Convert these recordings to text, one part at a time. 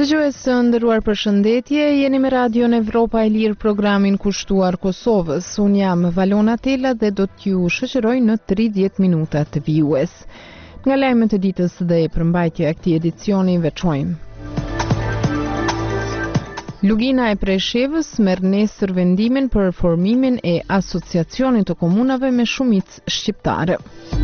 Dëgjues të nderuar, përshëndetje, jeni me Radion Evropa e Lirë, programin kushtuar Kosovës. Unë jam Valona Tela dhe do t'ju shoqëroj në 30 minuta të vijues. Nga lajmet e ditës dhe përmbajtja e këtij edicioni veçojmë. Lugina e Preshevës merr nesër vendimin për formimin e Asociacionit të Komunave me Shumicë Shqiptare.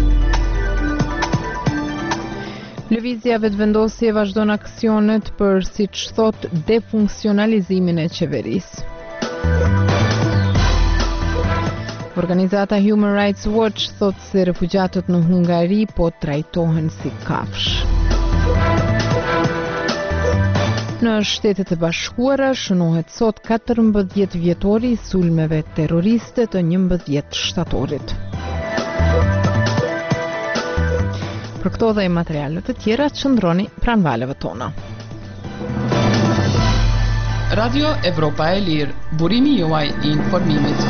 Lëvizja vetëvendosje vazhdon aksionet për, siç thot, defunksionalizimin e qeverisë. Organizata Human Rights Watch thot se refugjatët në Hungari po trajtohen si kafsh. Në Shtetet e Bashkuara shënohet sot 14 vjetori i sulmeve terroriste të 11 shtatorit. Për këto dhe materialet të tjera, qëndroni pranë valeve tona. Radio Evropa e Lirë, burimi juaj i informimit.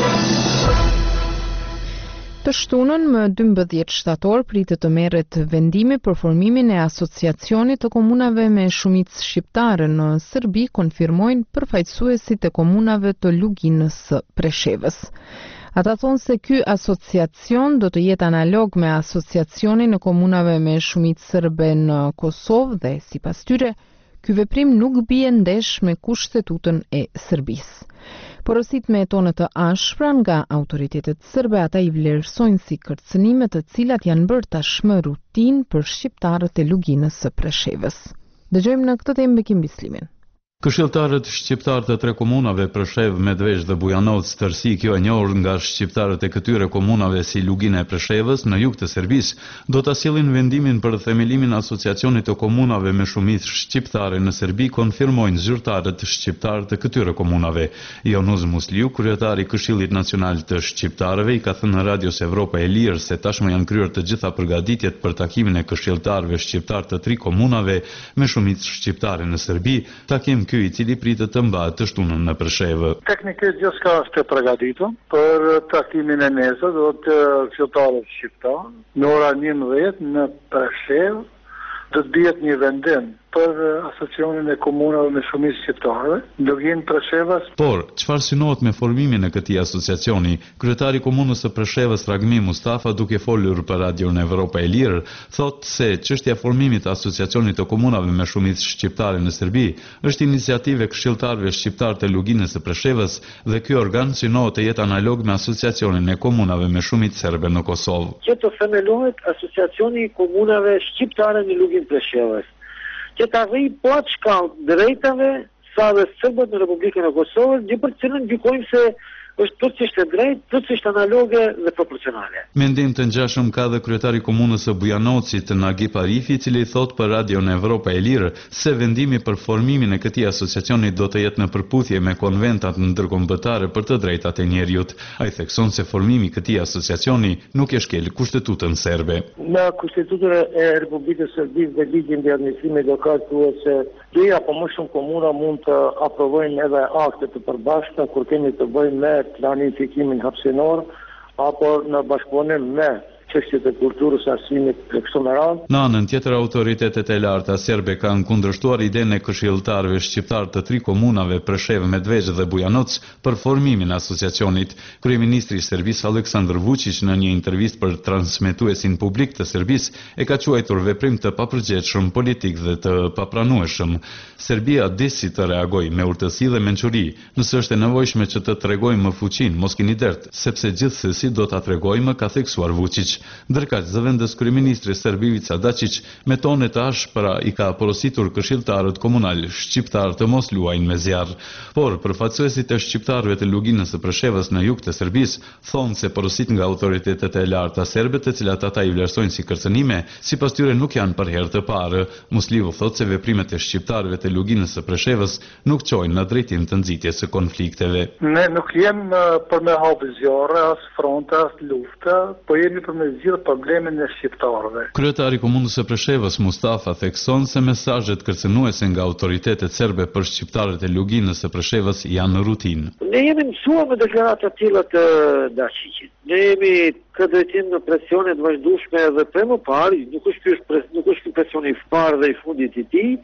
Të shtunën më 12 shtator pritet të merret vendimi për formimin e Asociacionit të Komunave me Shumicë Shqiptare në Serbi, konfirmojnë përfaqësuesit e komunave të Luginës së Preshevës. Ata thonë se ky asociacion do të jetë analog me asociacionin e komunave me shumicë serbe në Kosovë dhe sipas tyre, ky veprim nuk bie ndesh me kushtetutën e Serbisë. Porosit me tone të ashpra nga autoritetet serbe, ata i vlerësojnë si kërcënime të cilat janë bërë tashmë rutinë për shqiptarët e Luginës së Preshevës. Dëgjojmë në këtë temë Bekim Bislimin. Këshilltarët shqiptar të 3 komunave Preshevë, Medvesh dhe Bujanovac, tërësi kjo e njohur nga shqiptarët e këtyre komunave si Lugina e Preshevës në jug të Serbisë, do ta sjellin vendimin për themelimin e Asociacionit të Komunave me Shumicë Shqiptare në Serbi, konfirmojnë zyrtarët shqiptar të këtyre komunave. Jonuz Musliu, kryetari i Këshillit Nacional të Shqiptarëve, i ka thënë në Radios Evropa e Lirë se tashmë janë kryer të gjitha përgatitjet për takimin e këshilltarëve shqiptar të 3 komunave me shumicë shqiptare në Serbi, takim ky i cili pritet të mbahet të shtunën në Preshevë. Teknikisht gjithçka është e përgatitur për takimin e nesër, do të qytetarët shqiptar në ora 11 në Preshevë do të bëhet një vendim për Asociacionin e Komunave me Shumicë Shqiptare, Luginë Preshevës. Por, çfarë synohet me formimin e këtij asociacioni? Kryetari i Komunës së Preshevës, Ragmi Mustafa, duke folur për Radion Evropa e Lirë, thotë se çështja e formimit të Asociacionit të Komunave me Shumicë Shqiptare në Serbi është iniciativë e këshilltarëve shqiptar të Luginës së Preshevës dhe ky organ synohet të jetë analog me Asociacionin e Komunave me Shumicë serbe në Kosovë. Që të themelohet Asociacioni i Komunave Shqiptare në Luginë Preshevës, që të arrijë po atë shkallë drejtave sa dhe sërbët në Republikën e Kosovës, gjë për cilën gjykojmë se është tërësisht e drejtë, tërësisht analoge dhe proporcionale. Mendim të ngjashëm ka dhe kryetari i komunës së Bujanovcit, Nagip Arifi, i cili thot për Radion Evropa e Lirë se vendimi për formimin e këtij asociacioni do të jetë në përputhje me konventat ndërkombëtare për të drejtat e njerëzit. Ai thekson se formimi i këtij asociacioni nuk e shkel kushtetutën serbe. Në kushtetutën e Republikës së Serbisë dhe ligjin mbi administrimin lokal thuhet se 2 apo më shumë komuna mund të aprovojnë edhe akte të përbashkëta kur kemi të bëjmë me planifikimin hapësinor apo në bashkëpunim me çështjet e kulturës, arsimit e kështu me radhë. Në anën tjetër, autoritetet e larta serbe kanë kundërshtuar idenë e këshilltarëve shqiptar të 3 komunave Preshevë, Medvesh dhe Bujanovac për formimin e asociacionit. Kryeministri i Serbisë Aleksandar Vučić në një intervistë për transmetuesin publik të Serbisë e ka quajtur veprim të papërgjegjshëm politik dhe të papranueshëm. Serbia disi të reagojë me urtësi dhe mençuri, nëse është e nevojshme që të tregojmë më fuqinë, mos keni dert, sepse gjithsesi do ta tregojmë, ka theksuar Vučić. Ndërkaq, zëvendës kryeministri serb Ivica Dačić me tone të ashpra i ka porositur këshilltarët komunal shqiptar të mos luajnë me zjarr. Por përfaqësuesit e shqiptarëve të Luginës së Preshevës në jug të Serbisë thonë se porosit nga autoritetet e larta serbe, të cilat ata i vlerësojnë si kërcënime, sipas tyre nuk janë për herë të parë. Musliu thotë se veprimet e shqiptarëve të Luginës së Preshevës nuk çojnë në drejtim të nxitjes së konflikteve. Ne nuk jemi për me hapë zjarre, as fronte, as lufte, po jemi për me zgjidhur problemin e shqiptarëve. Kryetari i Komunës së Preshevës Mustafa thekson se mesazhet kërcënuese nga autoritetet serbe për shqiptarët e Luginës së Preshevës janë rutinë. Ne jemi mësuar me deklarata të tilla të Dačićit. Ne jemi këtë drejtim në presionet vazhdueshme edhe prej më parë, nuk është ky presioni i parë dhe i fundit i tij,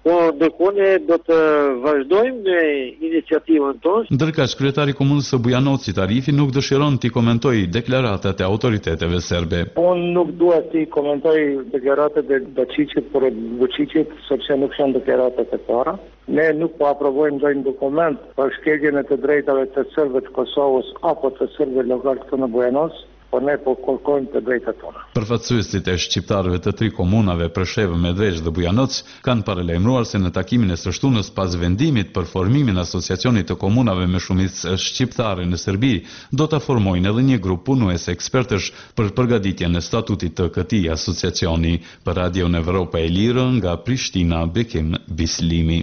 Po ndërkohë do të vazhdojmë me iniciativën tonë. Ndërkaq kryetari i komunës së Bujanocit Arifi nuk dëshiron t'i komentojë deklaratat e autoriteteve serbe. Unë nuk dua t'i komentoj deklaratat e Dačićit për Vučićit, sepse nuk janë deklaratat e para. Ne nuk po aprovojmë ndonjë dokument për shkeljen e të drejtave të serbëve të Kosovës apo të serbëve lokal këtu në Bujanoc. Po ne po kërkojmë të drejtat tona. Përfaqësuesit e shqiptarëve të 3 komunave Preshevë, Medveç dhe Bujanoc kanë paralajmëruar se në takimin e së shtunës pas vendimit për formimin e asociacionit të komunave me shumicë shqiptare në Serbi, do ta formojnë edhe një grup punues ekspertësh për përgatitjen e statutit të këtij asociacioni. Për Radion Evropa e Lirë nga Prishtina, Bekim Bislimi.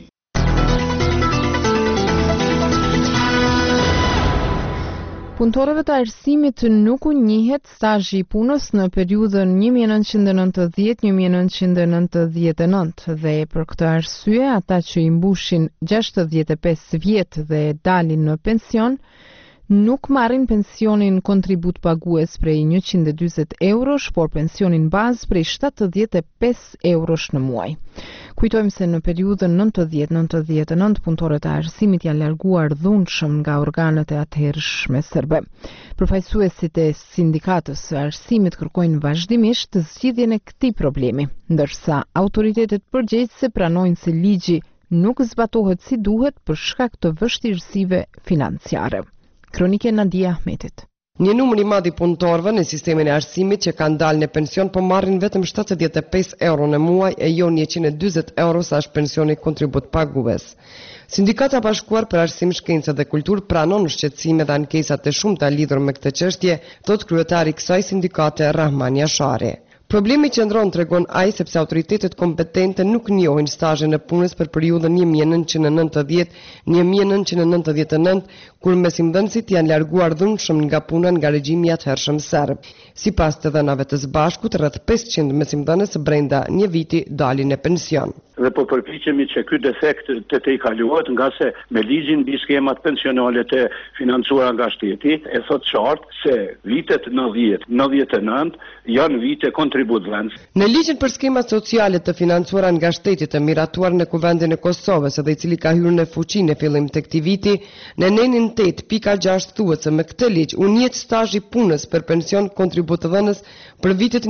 Punëtorëve të arsimit nuk u njihet stazhi i punës në periudhën 1990-1999 dhe për këtë arsye ata që i mbushin 65 vjet dhe dalin në pension nuk marrin pensionin kontribut pagues prej 140 eurosh, por pensionin bazë prej 75 eurosh në muaj. Kujtojmë se në periudhën 90-99 punëtorët e arsimit janë larguar dhunshëm nga organet e atëhershme serbe. Përfaqësuesit e sindikatës së arsimit kërkojnë vazhdimisht zgjidhjen e këtij problemi, ndërsa autoritetet përgjegjëse pranojnë se ligji nuk zbatohet si duhet për shkak të vështirësive financiare. Kronike Nadia Ahmetit. Një numër i madh i punëtorëve në sistemin e arsimit që kanë dalë në pension po marrin vetëm 75 euro në muaj e jo 140 euro sa është pensioni kontribut pagues. Sindikata e Bashkuar për Arsim, Shkencë dhe Kulturë pranon shqetësime dhe ankesat e shumta lidhur me këtë çështje, thot kryetari i kësaj sindikate Rahman Jashari. Problemi qëndron, tregon ai, sepse autoritetet kompetente nuk njohin stazhin e punës për periudhën 1990-1999, kur mesimdhënësit janë larguar dhunshëm nga puna nga regjimi i atëhershëm serb. Sipas të dhënave të së bashkut, rreth 500 mesimdhënës brenda një viti dalin në pension. Dhe po përpiqemi që ky defekt të i kaluohet, nga se me ligjin mbi skemat pensionale të financuara nga shteti e thot qartë se vitet 90-99 janë vite kontributëvend. Në ligjin për skemat sociale të financuara nga shteti të miratuar në Kuvendin e Kosovës dhe i cili ka hyrë në fuqi në fillim të këtij viti, në nenin 8.6 thuhet se me këtë ligj u njihet stazhi punës për pension kontributëdhënës për vitet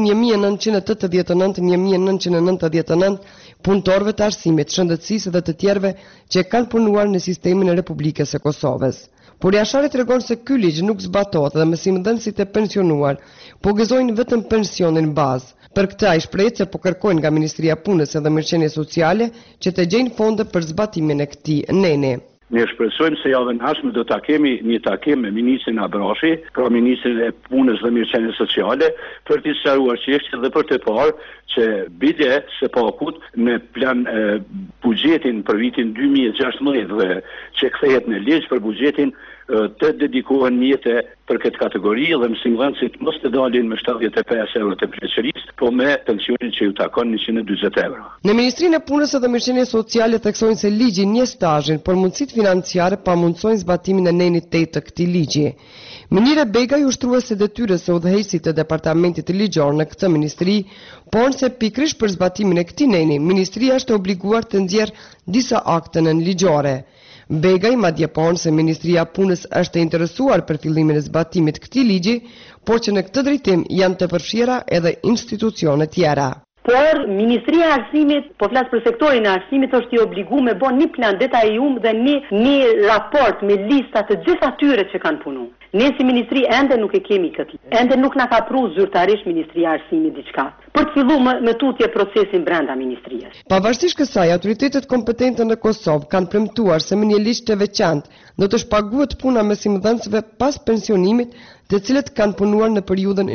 1989-1999 punëtorëve të arsimit, shëndetësisë dhe të tjerëve që kanë punuar në sistemin e Republikës së Kosovës. Por Jashari tregon se ky ligj nuk zbatohet dhe mesimdhënësit e pensionuar po gëzojnë vetëm pensionin bazë. Për këtë ai shprehet se po kërkojnë nga Ministria e Punës dhe Mirëqenies Sociale që të gjejnë fonde për zbatimin e këtij neni. Ne shpresojmë se javën ardhshme do ta kemi një takim me ministrin Abrashi, pra ministrin e Punës dhe Mirëqenies Sociale, për të sqaruar çështjen dhe për të parë që bide se pakut në plan buxhetin për vitin 2016 dhe që kthehet në ligj për buxhetin të dedikohen mjete për këtë kategori dhe mësimdhënësit mos të dalin me 75 euro të pleqërisë, po me pensionin që ju takon 140 euro. Në Ministrinë e Punës dhe Mirëqenies Sociale theksojnë se ligji një stazhin, por mundësitë financiare pamundsojnë zbatimin e nenit 8 të këtij ligji. Minire Begaj ushtruese detyrës së udhëheqësit të departamentit ligjor në këtë ministri, por se pikërisht për zbatimin e këtij neni, ministria është obliguar të nxjerrë disa akte nënligjore. Begaj madje ponë se Ministria e Punës është e interesuar për fillimin e zbatimit këtij ligji, por që në këtë drejtim janë të përfshira edhe institucione tjera. Por Ministria e Arsimit, po flas për sektorin e arsimit, është i obliguar me bën një plan detajum dhe një raport me lista të gjithë atyre që kanë punuar. Ne si ministri ende nuk e kemi këtë. Ende nuk na ka pru zyrtarisht Ministria e Arsimit diçka. Për të filluar me tutje procesin brenda ministrisë. Pavarësisht kësaj, autoritetet kompetente në Kosovë kanë premtuar se me një ligj të veçantë do të shpaguhet puna mesimdhënësve pas pensionimit, të cilët kanë punuar në periudhën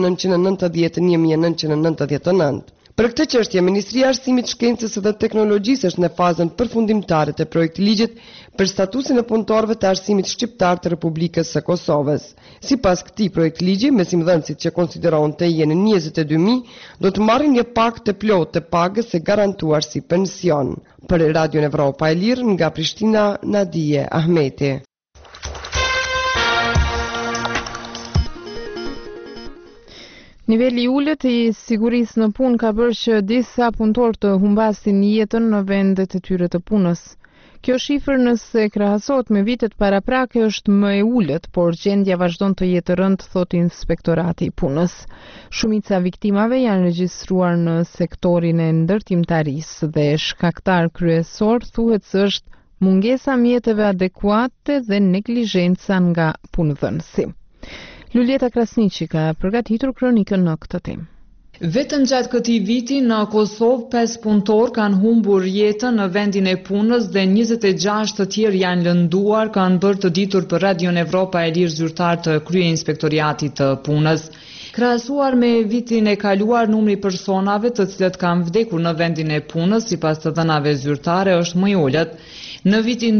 1990-1999. Për këtë çështje, Ministria e Arsimit, Shkencës dhe Teknologjisë është në fazën përfundimtare të projektligjit për statusin e punëtorëve të arsimit shqiptar të Republikës së Kosovës. Sipas këtij projektligji, mesimdhënësit që konsiderohen të jenë 22.000 do të marrin një pakë të plotë të pagës së garantuar si pension. Për Radion Evropa e Lirë nga Prishtina, Nadije Ahmeti. Niveli I ulët I sigurisë në punë ka bërë që disa punëtorë të humbasin jetën në vendet e tyre të punës. Kjo shifër nëse krahasohet me vitet paraprake është më e ulët, por gjendja vazhdon të jetë e rëndë, thot Inspektorati I Punës. Shumica viktimave janë regjistruar në sektorin e ndërtimtarisë dhe shkaktar kryesor thuhet se është mungesa mjeteve adekuate dhe neglizhenca nga punëdhënësi. Luljeta Krasniqi ka përgatitur kronikën në këtë temë. Vetëm gjatë këtij viti në Kosovë 5 punëtor kanë humbur jetën në vendin e punës dhe 26 të tjerë janë lënduar, kanë bërë të ditur për Radion Evropa e Lirë zyrtar të Kryeinspektoriatit të Punës. Krahasuar me vitin e kaluar, numri personave të cilët kanë vdekur në vendin e punës sipas të dhënave zyrtare është më I ulët. Në vitin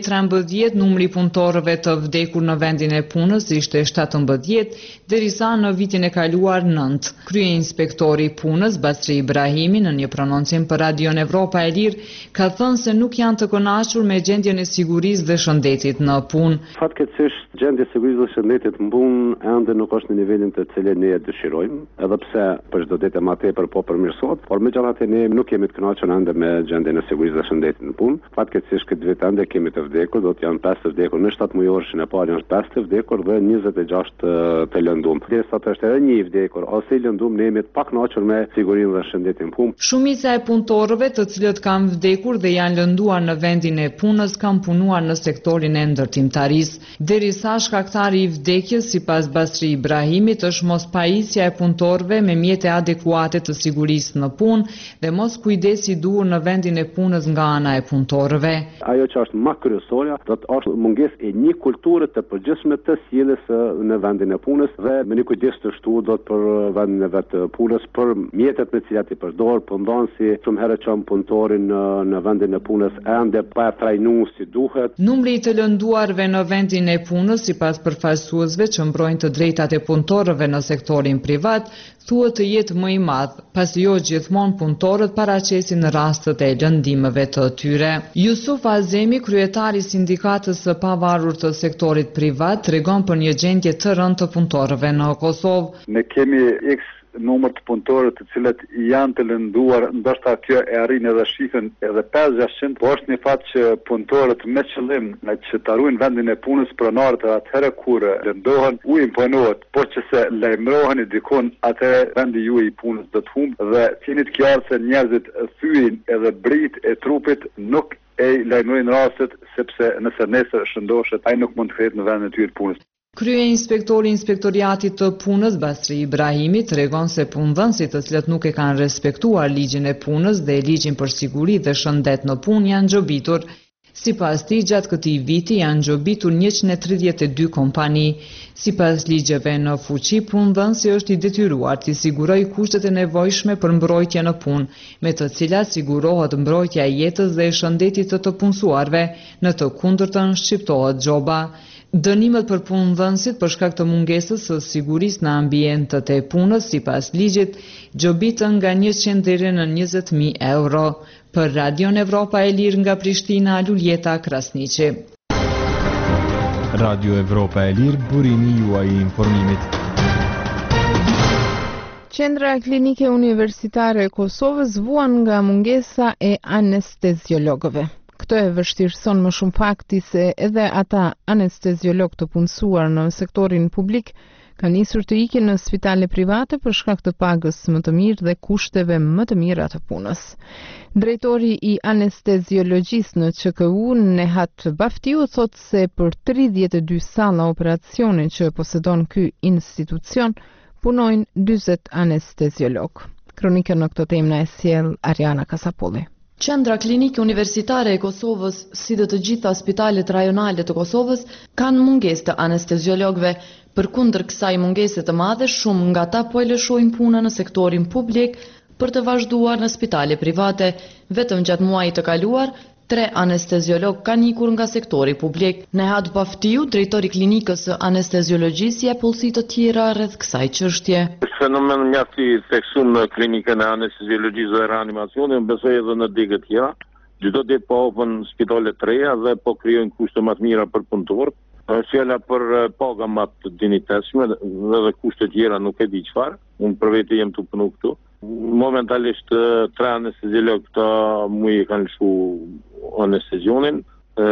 2013, numri punëtorëve të vdekur në vendin e punës ishte 17, derisa në vitin e kaluar 9. Kryeinspektori I Punës, Basri Ibrahimi, në një prononcim për Radion Evropa e Lirë, ka thënë se nuk janë të kënaqur me gjendjen e sigurisë dhe shëndetit në punë. Fatkeqësisht, gjendja e sigurisë dhe shëndetit në punë ende nuk është në nivelin të cilin ne e dëshirojmë, edhe pse për çdo ditë më tepër po përmirësohet, por megjithatë ne nuk jemi të kënaqur ende me gjendjen e sigurisë dhe shëndetit në punë. Fatkeqësisht këtë vit ende kemi të vdekur, do të janë 5 të vdekur në 7 mujorshin e parë janë 5 të vdekur dhe 26 të lëndum. Derisa të është edhe 1 I vdekur ose I lëndum, ne jemi të pakënaqur me sigurinë dhe shëndetin në punë. Shumica e punëtorëve të cilët kanë vdekur dhe janë lënduar në vendin e punës kanë punuar në sektorin e ndërtimtarisë. Derisa shkaktari I vdekjes sipas Basri Ibrahimit është mospajisja e punëtorëve me mjete adekuate të sigurisë në punë dhe mos kujdesi I duhur në vendin e punës nga ana e punëtorëve. Ajo që është më kryesorja, do të është mungesë e një kulture të përgjithshme të sjelljes në vendin e punës dhe me një kujdes të shtuar do të për vendin e vet të punës, për mjetet me të cilat I përdor, punëdhënësi, shumë herë çon punëtorin në vendin e punës ende pa trajnuar si duhet. Numri I të lënduarve në vendin e punës sipas përfaqësuesve që mbrojnë të drejtat e punëtorëve në sektorin privat thuhet të jetë më I madh, pasi jo gjithmonë punëtorët paraqesin rastet e lëndimeve të tyre. Jusuf Azemi, kryetari I sindikatës së pavarur të sektorit privat, tregon për një gjendje të rëndë të punëtorëve në Kosovë. Ne kemi X numër të punëtorëve të cilët janë të lënduar, ndoshta kjo e arrin edhe shifrën edhe 5-600, por është një fakt që punëtorët me qëllim që të ruajnë vendin e punës pronarët atëherë kur lëndohen u imponohet, por që se lajmërohen I dikon atëherë vendi juaj I punës do të humbë dhe jeni të qartë se njerëzit thyen edhe brit e trupit nuk e lajmërojnë rastet sepse nëse nesër shëndoshet ai nuk mund të kthehet në vendin e tyre të punës. Kryeinspektori I Inspektoriatit të Punës, Basri Ibrahimi, tregon se punëdhënësit të cilët nuk e kanë respektuar ligjin e punës dhe ligjin për siguri dhe shëndet në punë janë gjobitur. Sipas tij, gjatë këtij viti janë gjobitur 132 kompani. Sipas ligjeve në fuqi, punëdhënësi është I detyruar të sigurojë kushtet e nevojshme për mbrojtje në punë, me të cilat sigurohet mbrojtja e jetës dhe e shëndetit të punësuarve, në të kundërtën shqiptohet gjoba. Dënimet për punëdhënësit për shkak të mungesës së sigurisë në ambientet e punës sipas ligjit gjobitën nga 100 deri në 20.000 euro. Për Radion Evropa e Lirë nga Prishtina, Luljeta Krasniqi. Radio Evropa e Lirë, burimi juaj I informimit. Qendra Klinike Universitare e Kosovës vuan nga mungesa e anesteziologëve. Këtë e vështirëson më shumë fakti se edhe ata anesteziolog të punësuar në sektorin publik kanë nisur të ikin në spitale private për shkak të pagës më të mirë dhe kushteve më të mira të punës. Drejtori I anesteziologjisë në QKU, Nehat Baftiu, thot se për 32 salla operacione që posedon ky institucion punojnë 40 anesteziolog. Kronikën në këtë temë na e sjell Ariana Kasapolli. Qendra Klinike Universitare e Kosovës, si dhe të gjitha spitalet rajonale të Kosovës, kanë mungesë të anesteziologëve. Përkundër kësaj mungese të madhe, shumë nga ata po e lëshojnë punën në sektorin publik për të vazhduar në spitale private. Vetëm gjatë muajit të kaluar, 3 anesteziolog kanë ikur nga sektori publik. Nehat Baftiu, drejtori klinikës së anesteziologjisë, jep pulsi të tjera rreth kësaj çështje. Fenomen mjaft I theksuar në klinikën e anesteziologjisë dhe reanimacionit, besoj edhe në degë të tjera. Çdo ditë po ofën spitale të reja dhe po krijojnë kushte më të mira për punëtorët. Fjala për paga më të dinjiteshme dhe kushte tjera nuk e di çfarë. Unë për vete jem të punu këtu. Momentalisht 3 anesteziolog këta mu i kanë lëshu anestezionin.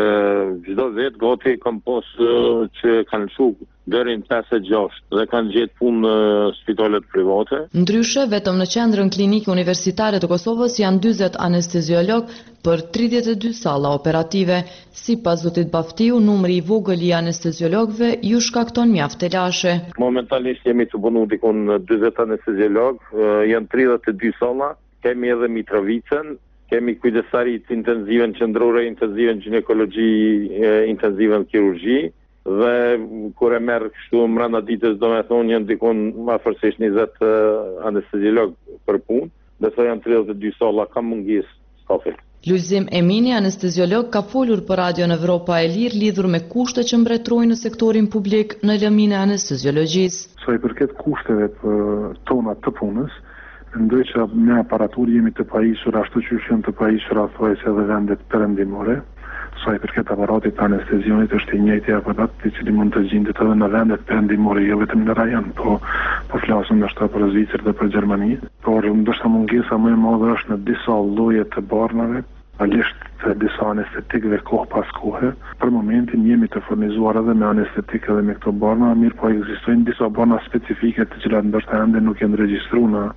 Çdo vet gati kam pas që kanë lëshu dërin 5-6 dhe kanë gjetë punë në spitalet private. Ndryshe, vetëm në qendrën klinike universitare të Kosovës janë 40 anesteziolog për 32 salla operative. Sipas zotit Baftiu, numri i vogël i anesteziologëve ju shkakton mjaft telashe. Momentalisht jemi të punu dikon 40 anesteziolog, janë 32 salla, kemi edhe Mitrovicën, kemi kujdesarit intenziven qendrore, intenziven ginekologji, intenziven kirurgji, dhe kur e merr kështu mbrana ditës do me thonë janë dikon afërsisht 20 anesteziolog për punë, ndërsa janë 32 salla, ka mungesë stafi. Lulzim Emini, anesteziolog, ka folur për Radion Evropa e Lirë lidhur me kushtet që mbretërojnë në sektorin publik në lëmin e anesteziologjisë. Sa i përket kushteve tona të punës, mendoj që ne aparatur jemi të pajisur ashtu që janë të pajisur afroese edhe vendet perëndimore. Sa i përket aparatit të anestezionit është i njëjti aparat i cili mund të gjendet edhe në vendet perëndimore, jo vetëm në rajon, po flasim ndoshta për Zvicër dhe për Gjermani. Por ndoshta mungesa më e madhe është në disa lloje të barnave, alisht të disa anestetikëve kohë pas kohe. Për momentin jemi të furnizuar edhe me anestetikë edhe me këto barna, mirë po ekzistojnë disa barna specifike të cilat ndoshta ende nuk janë regjistruar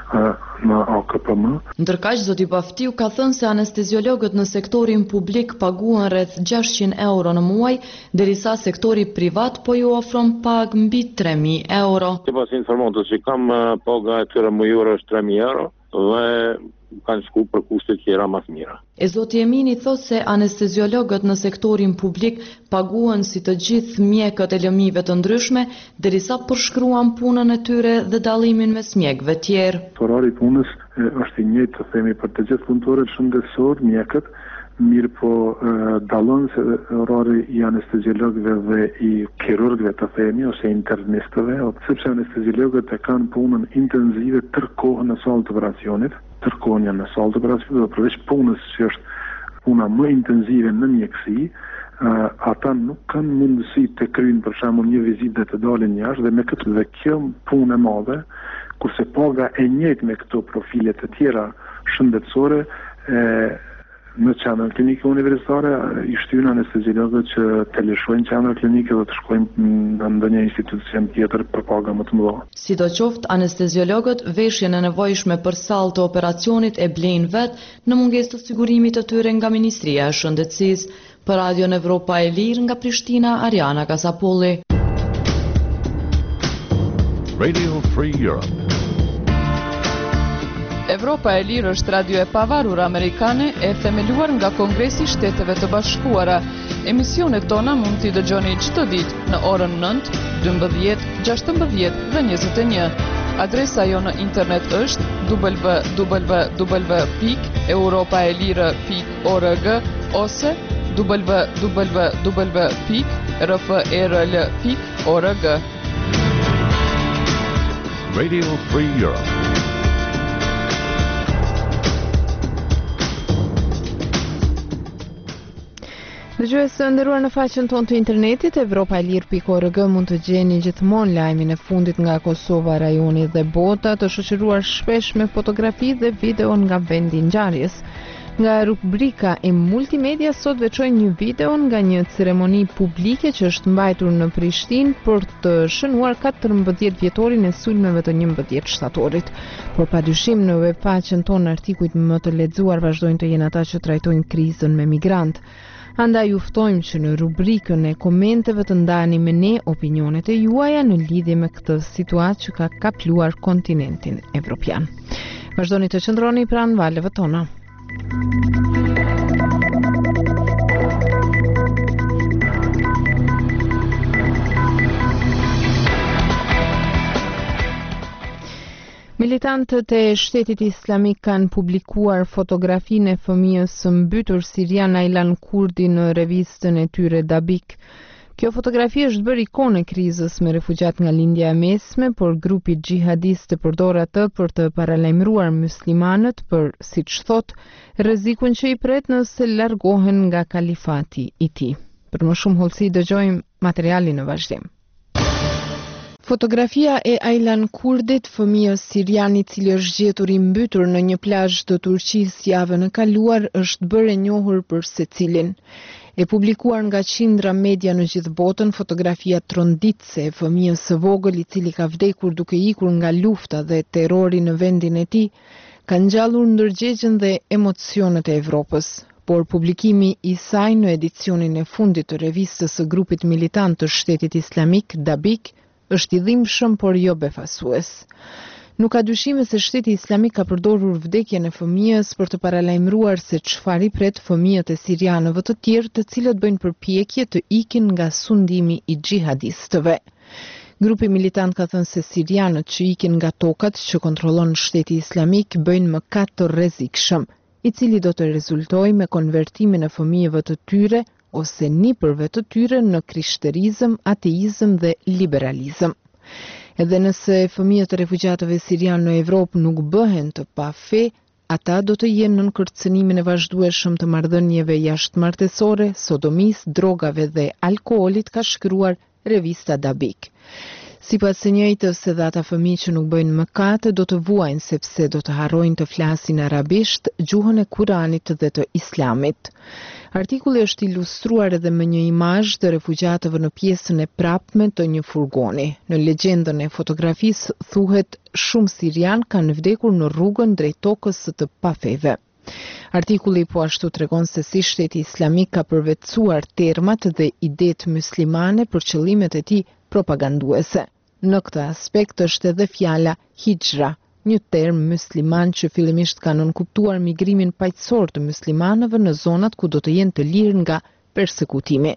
në AKPM. Ndërkaq zoti Baftiu ka thënë se anesteziologët në sektorin publik paguhen rreth 600 euro në muaj, derisa sektori privat po ju ofron pagë mbi 3000 euro. Sipas informatës që kam, paga e tyre mujore është 3000 euro dhe kanë shku për kushte tjera më të mira. E zoti Emini thotë se anesteziologët në sektorin publik paguhen si të gjithë mjekët e lëmive të ndryshme, derisa përshkruan punën e tyre dhe dallimin mes mjekëve tjerë. Orari i punës është i njëjtë, të themi, për të gjithë punëtorët shëndetësor, mjekët, mirë po dallon se orari i anesteziologëve dhe i kirurgëve, të themi, ose internistëve, sepse anesteziologët e kanë punën intensive tërkohën në sallë të operacionit, tërkohën janë në sallë të operacionit dhe përveç punës që është puna më intensive në mjekësi, ata nuk kanë mundësi të kryejnë për shembull një vizitë dhe të dalin jashtë dhe me këtë dhe kjo punë e madhe, kurse paga e njëjtë me këto profile të tjera shëndetësore në qendrën klinike universitare i shtyn anesteziologët që të lëshojnë qendrën klinike dhe të shkojnë në ndonjë institucion tjetër për paga më të mëdha. Sidoqoftë, anesteziologët veshjen e nevojshme për sallë të operacionit e blejnë vetë në mungesë të sigurimit të tyre nga Ministria e Shëndetësisë. Për Radion Evropa e Lirë nga Prishtina, Ariana Kasapolli. Radio Free Europe. Evropa e Lirë është radio e pavarur amerikane e themeluar nga Kongresi i Shteteve të Bashkuara. Emisionet tona mund t'i dëgjoni çdo ditë në orën 9, 12, 16 dhe 21. Adresa jo në internet është www.europaelire.org ose www.rfrl.org. Radio Free Europe. Dëgjues të nderuar, në faqen tonë të internetit europaelir.org mund të gjeni gjithmonë lajmin e fundit nga Kosova, rajoni dhe bota, të shoqëruar shpesh me fotografi dhe video nga vendi i ngjarjes. Nga rubrika e multimedia sot veçojmë një video nga një ceremoni publike që është mbajtur në Prishtinë për të shënuar 14 vjetorin e sulmeve të 11 shtatorit. Por padyshim në webfaqen tonë artikujt më të lexuar vazhdojnë të jenë ata që trajtojnë krizën me migrant. Andaj ju ftojmë që në rubrikën e komenteve të ndani me ne opinionet e juaja në lidhje me këtë situatë që ka kapluar kontinentin evropian. Vazhdoni të qëndroni pranë valeve tona. Militantët e Shtetit Islamik kanë publikuar fotografinë e fëmijës së mbytur sirian Aylan Kurdi në revistën e tyre Dabik. Kjo fotografi është bërë ikonë e krizës me refugjat nga lindja e mesme, por grupi xhihadist përdor atë për të paralajmëruar muslimanët për, siç thotë, rrezikun që i pret nëse largohen nga kalifati i tij. Për më shumë hollësi dëgjojmë materialin në vazhdim. Fotografia e Aylan Kurdit, fëmijës sirian i cili është gjetur i mbytur në një plazh të Turqisë javën e kaluar, është bërë e njohur për secilin. E publikuar nga qindra media në gjithë botën, fotografia tronditse e fëmijës së vogël i cili ka vdekur duke ikur nga lufta dhe terrori në vendin e tij, ka ngjallur ndërgjegjen dhe emocionet e Evropës. Por publikimi i saj në edicionin e fundit të revistës së grupit militant të Shtetit Islamik, Dabik, është i dhimbshëm por jo befasues. Nuk ka dyshime se Shteti Islamik ka përdorur vdekjen e fëmijës për të paralajmëruar se çfarë i pret fëmijët e sirianëve të tjerë të cilët bëjnë përpjekje të ikin nga sundimi i xhihadistëve. Grupi militant ka thënë se sirianët që ikin nga tokat që kontrollon Shteti Islamik bëjnë mëkat të rrezikshëm, i cili do të rezultojë me konvertimin e fëmijëve të tyre ose nipërve të tyre në krishterizëm, ateizëm dhe liberalizëm. Edhe nëse fëmijët e refugjatëve sirianë në Evropë nuk bëhen të pa fe, ata do të jenë në kërcënimin e vazhdueshëm të marrëdhënieve jashtëmartësore, sodomisë, drogave dhe alkoolit, ka shkruar revista Dabik. Sipas së njëjtës, edhe ata fëmijë që nuk bëjnë mëkate do të vuajnë sepse do të harrojnë të flasin arabisht, gjuhën e Kuranit dhe të Islamit. Artikulli është ilustruar edhe me një imazh të refugjatëve në pjesën e prapme të një furgoni. Në legjendën e fotografisë thuhet shumë sirian kanë vdekur në rrugën drejt tokës së të pafeve. Artikulli po ashtu tregon se si Shteti Islamik ka përvetësuar termat dhe idetë muslimane për qëllimet e tij propaganduese. Në këtë aspekt është edhe fjala hijra, një term musliman që fillimisht ka nënkuptuar migrimin paqësor të muslimanëve në zonat ku do të jenë të lirë nga persekutimi.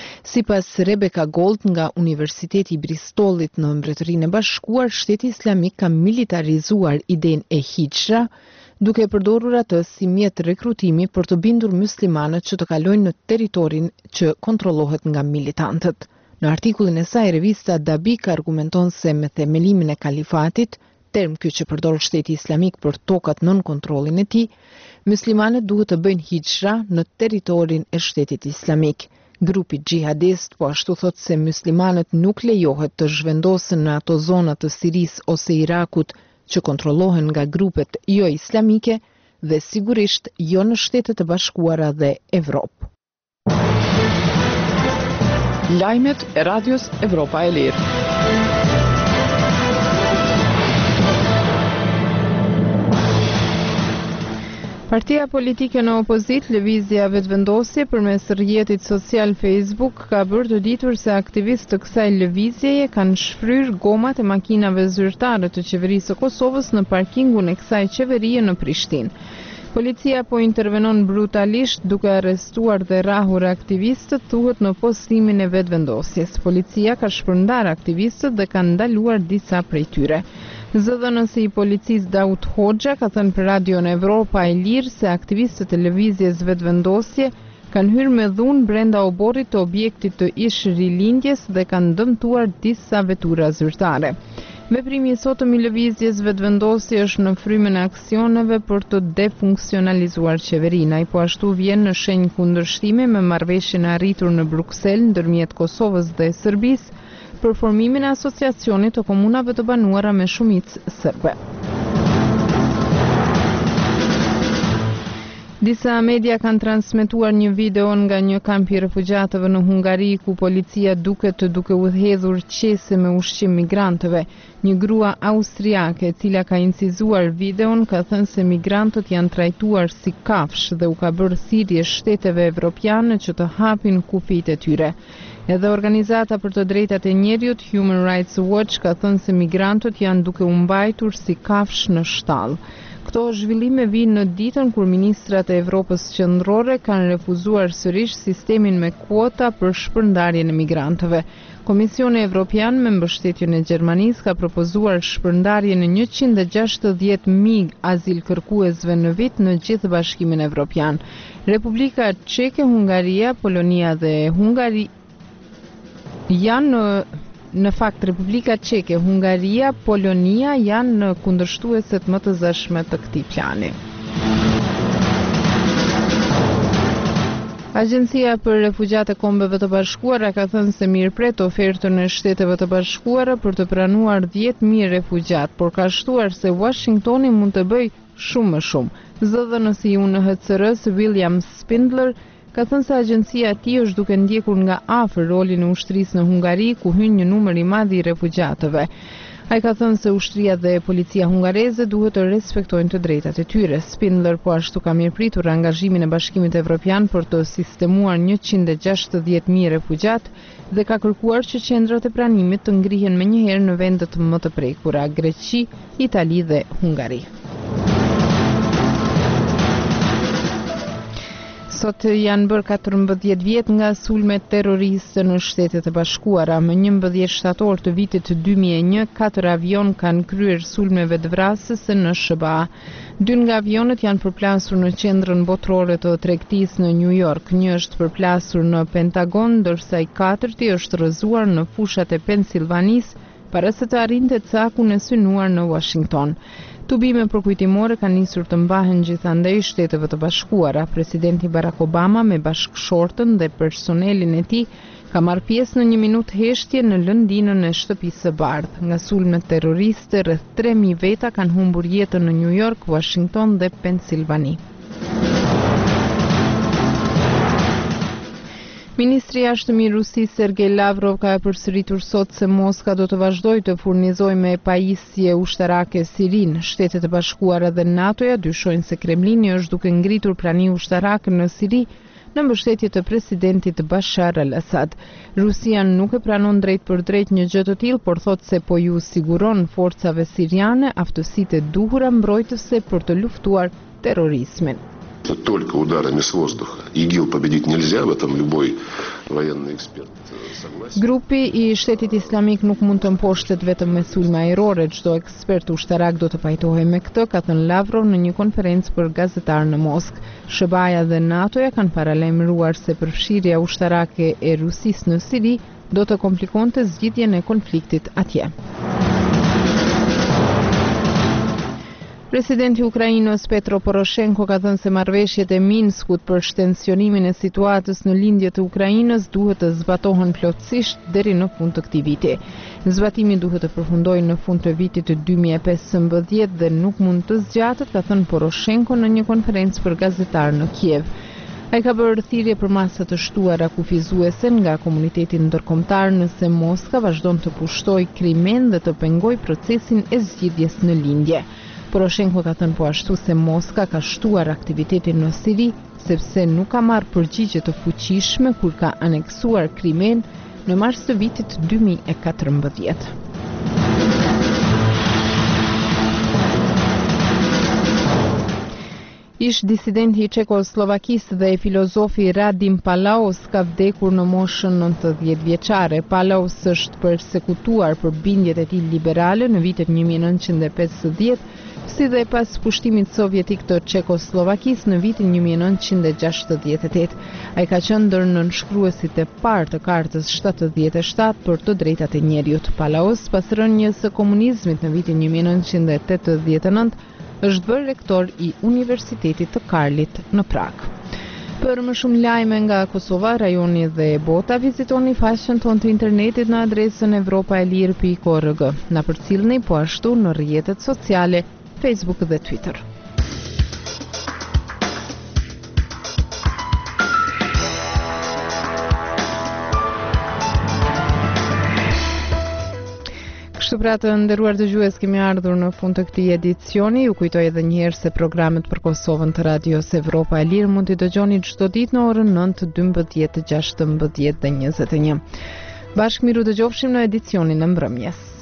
Sipas Rebecca Gold nga Universiteti i Bristolit në Mbretërinë e Bashkuar, Shteti Islamik ka militarizuar idenë e hijra, duke përdorur atë si mjet rekrutimi për të bindur muslimanët që të kalojnë në territorin që kontrollohet nga militantët. Në artikullin e saj, revista Dabik argumenton se me themelimin e kalifatit, term ky që përdor Shteti Islamik për tokat nën kontrollin e tij, muslimanët duhet të bëjnë hijra në territorin e Shtetit Islamik. Grupi xhihadist po ashtu thot se muslimanët nuk lejohet të zhvendosen në ato zona të Sirisë ose Irakut që kontrollohen nga grupet jo islamike dhe sigurisht jo në Shtetet e Bashkuara dhe Evropë. Lajmet e Radios Evropa e Lirë. Partia politike në opozit, Lëvizja Vetëvendosje, përmes rrjetit social Facebook, ka bërë të ditur se aktivistë të kësaj lëvizjeje kanë shfryrë gomat e makinave zyrtare të qeverisë së Kosovës në parkingun e kësaj qeverie në Prishtinë. Policia po intervenon brutalisht duke arrestuar dhe rrahur aktivistët, thuhet në postimin e Vetëvendosjes. Policia ka shpërndar aktivistët dhe ka ndaluar disa prej tyre. Zëdhënësi i policisë Daud Hoxha ka thënë për Radion Evropa e Lirë se aktivistët e lëvizjes Vetëvendosje kanë hyrë me dhunë brenda oborrit të objektit të ish rilindjes dhe kanë dëmtuar disa vetura zyrtare. Veprimi i sotëm i lëvizjes Vetëvendosje është në frymën e aksioneve për të defunksionalizuar qeverinë. Ai po ashtu vjen në shenjë kundërshtimi me marrëveshjen e arritur në Bruksel ndërmjet Kosovës dhe Serbisë për formimin e asociacionit të komunave të banuara me shumicë serbe. Disa media kanë transmetuar një video nga një kamp i refugjatëve në Hungari ku policia duket udhëhedhur qese me ushqim migrantëve. Një grua austriake e cila ka incizuar videon ka thënë se migrantët janë trajtuar si kafsh dhe u ka bërë thirrje shteteve evropiane që të hapin kufijtë e tyre. Edhe organizata për të drejtat e njerëzit Human Rights Watch ka thënë se migrantët janë duke u mbajtur si kafsh në shtall. Këto zhvillime vijnë në ditën kur ministrat e Evropës Qendrore kanë refuzuar sërish sistemin me kuota për shpërndarjen e migrantëve. Komisioni Evropian me mbështetjen e Gjermanisë ka propozuar shpërndarjen e 160.000 azilkërkuesve në vit në gjithë Bashkimin Evropian. Republika Çeke, Hungaria, Polonia dhe Hungari janë në fakt Republika Çeke, Hungaria, Polonia janë në kundërshtueset më të zëshme të këtij plani. Agjencia për Refugjat e Kombeve të Bashkuara ka thënë se mirëpret ofertën e Shteteve të Bashkuara për të pranuar 10.000 refugjat, por ka shtuar se Washingtoni mund të bëjë shumë më shumë. Zëdhënës i UNHCR-s William Spindler ka thënë se agjencia e tij është duke ndjekur nga afër rolin e ushtrisë në Hungari, ku hyn një numër i madh i refugjatëve. Ai ka thënë se ushtria dhe policia hungareze duhet të respektojnë të drejtat e tyre. Spindler po ashtu ka mirëpritur angazhimin e Bashkimit Evropian për të sistemuar 160.000 refugjat dhe ka kërkuar që qendrat e pranimit të ngrihen menjëherë në vendet më të prekura, Greqi, Itali dhe Hungari. Sot janë bërë 14 vjet nga sulmet terroriste në Shtetet e Bashkuara. Më 11 shtator të vitit 2001, 4 avion kanë kryer sulmeve të vrasëse në SBA. 2 nga avionet janë përplasur në qendrën botërore të tregtisë në New York. Një është përplasur në Pentagon, ndërsa i katërti është rrëzuar në fushat e Pensilvanisë para se të arrinte cakun e synuar në Washington. Tubime përkujtimore kanë nisur të mbahen gjithandej Shteteve të Bashkuara. Presidenti Barack Obama me bashkëshortën dhe personelin e tij ka marrë pjesë në një minutë heshtje në lëndinën e shtëpisë së bardhë. Nga sulmet terroriste, rreth 3.000 veta kanë humbur jetën në New York, Washington dhe Pensilvani. Ministri i Jashtëm i Rusisë Sergej Lavrov ka përsëritur sot se Moska do të vazhdojë të furnizojë me pajisje ushtarake Sirinë. Shtetet e Bashkuara dhe NATO-ja dyshojnë se Kremlini është duke ngritur prani ushtarake në Siri në mbështetje të presidentit Bashar al-Assad. Rusia nuk e pranon drejt për drejt një gjë të tillë, por thotë se po ju siguron forcave siriane aftësitë e duhura mbrojtëse për të luftuar terrorizmin. Только ударами с воздуха. ИГИЛ победить нельзя, в этом любой военный эксперт согласен. Grupi i Shtetit Islamik nuk mund të mposhtet vetëm me sulme ajrore, çdo ekspert ushtarak do të pajtohej me këtë, ka thënë Lavrov në një konferencë për gazetarë në Moskë. SBA-ja dhe NATO-ja kanë paralajmëruar se përfshirja ushtarake e Rusisë në Siri do të komplikonte zgjidhjen e konfliktit atje. Presidenti i Ukrainës Petro Poroshenko ka thënë se marrëveshjet e Minskut për shtensionimin e situatës në lindje të Ukrainës duhet të zbatohen plotësisht deri në fund të këtij viti. Zbatimi duhet të përfundojë në fund të vitit të 2015 dhe nuk mund të zgjatet, ka thënë Poroshenko në një konferencë për gazetarë në Kiev. Ai ka bërë thirrje për masa të shtuara kufizuese nga komuniteti ndërkombëtar nëse Moska vazhdon të pushtojë Krimen dhe të pengojë procesin e zgjidhjes në lindje. Poroshenko ka thënë po ashtu se Moska ka shtuar aktivitetin në Siri sepse nuk ka marrë përgjigje të fuqishme kur ka aneksuar Krimen në mars të vitit 2014. Ish disidenti i Çekoslovakisë dhe filozofi Radim Palaus ka vdekur në moshën 90 vjeçare. Palaus është përsekutuar për bindjet e tij liberale në vitet 1950, si dhe pas pushtimit sovjetik të Çekoslovakisë në vitin 1968. Ai ka qenë ndër nënshkruesit e parë të Kartës 77 për të drejtat e njerëzit. Palaus, pas rënies së komunizmit në vitin 1989, është bërë rektor i Universitetit të Karlit në Prag. Për më shumë lajme nga Kosova, rajoni dhe bota, vizitoni faqen tonë të internetit në adresën evropaelir.org. Na përcjellni po ashtu në rrjetet sociale, Facebook dhe Twitter. Kështu pra të nderuar dëgjues, kemi ardhur në fund të këtij edicioni. Ju kujtoj edhe një herë se programet për Kosovën të Radios Evropa e Lirë mund t'i dëgjoni çdo ditë në orën 9, 12, 16 dhe 21. Bashkë miru dëgjofshim në edicionin e mbrëmjes.